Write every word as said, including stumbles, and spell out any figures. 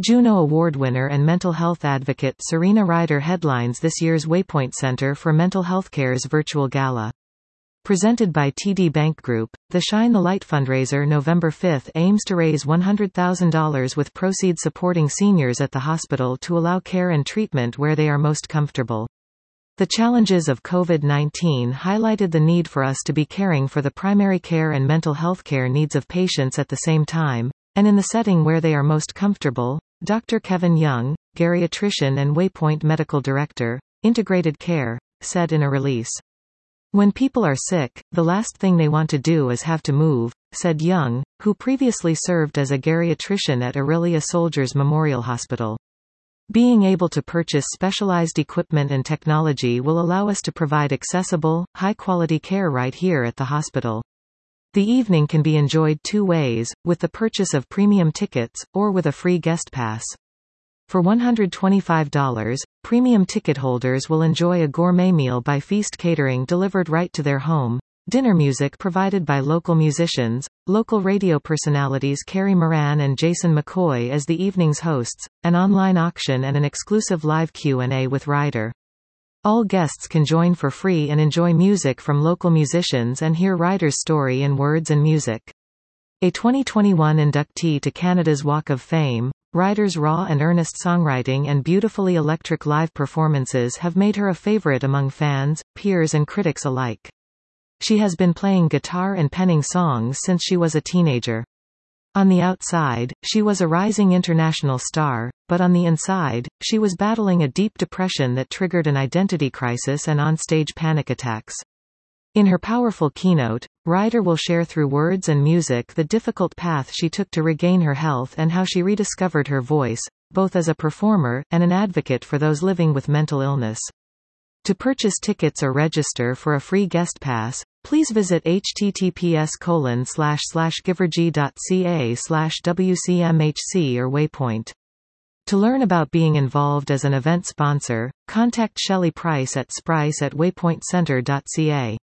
Juno Award winner and mental health advocate Serena Ryder headlines this year's Waypoint Center for Mental Healthcare's virtual gala. Presented by T D Bank Group, the Shine the Light fundraiser November fifth aims to raise one hundred thousand dollars with proceeds supporting seniors at the hospital to allow care and treatment where they are most comfortable. The challenges of COVID nineteen highlighted the need for us to be caring for the primary care and mental health care needs of patients at the same time, and in the setting where they are most comfortable, Doctor Kevin Young, geriatrician and Waypoint Medical Director, Integrated Care, said in a release. When people are sick, the last thing they want to do is have to move, said Young, who previously served as a geriatrician at Aurelia Soldiers Memorial Hospital. Being able to purchase specialized equipment and technology will allow us to provide accessible, high-quality care right here at the hospital. The evening can be enjoyed two ways, with the purchase of premium tickets, or with a free guest pass. For one hundred twenty-five dollars, premium ticket holders will enjoy a gourmet meal by Feast Catering delivered right to their home, dinner music provided by local musicians, local radio personalities Carrie Moran and Jason McCoy as the evening's hosts, an online auction and an exclusive live Q and A with Ryder. All guests can join for free and enjoy music from local musicians and hear Ryder's story in words and music. A twenty twenty-one inductee to Canada's Walk of Fame, Ryder's raw and earnest songwriting and beautifully electric live performances have made her a favorite among fans, peers and critics alike. She has been playing guitar and penning songs since she was a teenager. On the outside, she was a rising international star, but on the inside, she was battling a deep depression that triggered an identity crisis and on-stage panic attacks. In her powerful keynote, Ryder will share through words and music the difficult path she took to regain her health and how she rediscovered her voice, both as a performer and an advocate for those living with mental illness. To purchase tickets or register for a free guest pass, please visit https colon slash slash givergy.ca slash WCMHC or Waypoint. To learn about being involved as an event sponsor, contact Shelley Price at sprice at waypointcenter dot c a.